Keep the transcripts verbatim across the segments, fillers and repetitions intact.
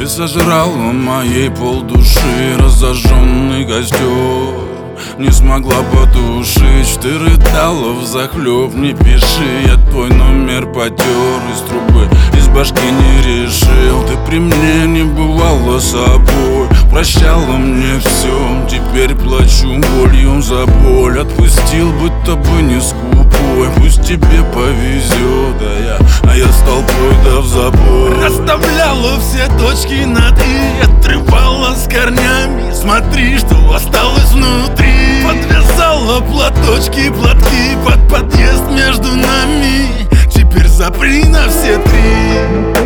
Ты сожрала моей полдуши, разожженный костер не смогла потушить. Ты рыдала взахлеб, не пиши. Я твой номер потер из трубы, из башки не решил. Ты при мне не бывала собой, прощала мне все. Теперь плачу болью за боль. Отпустил, будто бы не скупой. Пусть тебе повезет, а я, а я с толпой да в забой. Расставляла все точки над «и», отрывала с корнями. Смотри, что осталось внутри. Подвязала платочки, платки под подъезд между нами. Теперь запри на все три.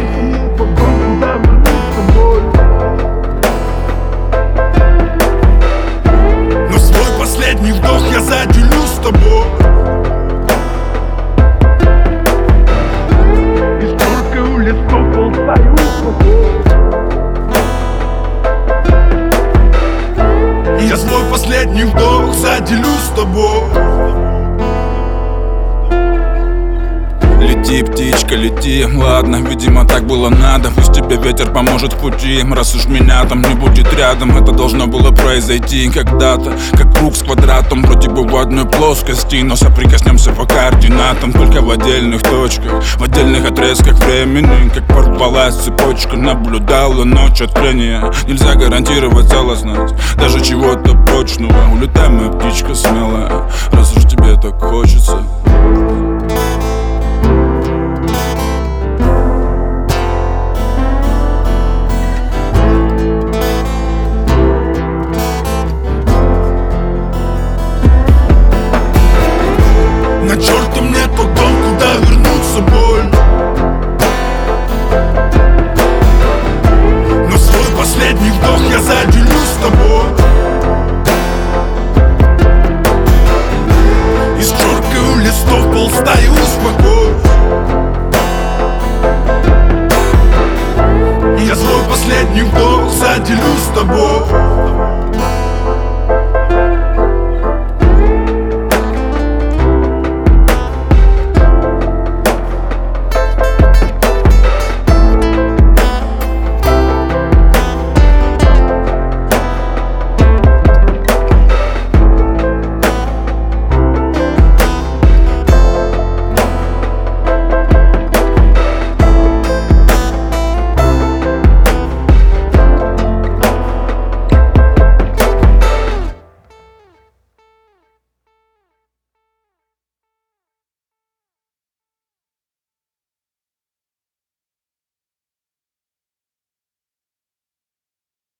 Но свой последний вдох я заделю с тобой. И столько у листов полстаю с тобой. Я свой последний вдох заделю с тобой. Лети, птичка, лети, ладно, видимо так было надо. Пусть тебе ветер поможет в пути, раз уж меня там не будет рядом. Это должно было произойти когда-то, как круг с квадратом, вроде бы в одной плоскости, но соприкоснемся по координатам только в отдельных точках, в отдельных отрезках времени. Как порвалась цепочка, наблюдала ночь от трения. Нельзя гарантировать целостность даже чего-то прочного. Улетай, моя птичка смелая, раз уж тебе так хочется. На черта мне тот дом, куда вернуться больно. Но свой последний вдох я заделю с тобой. И с черкой у листов полстаю успокой. Я свой последний вдох заделю с тобой.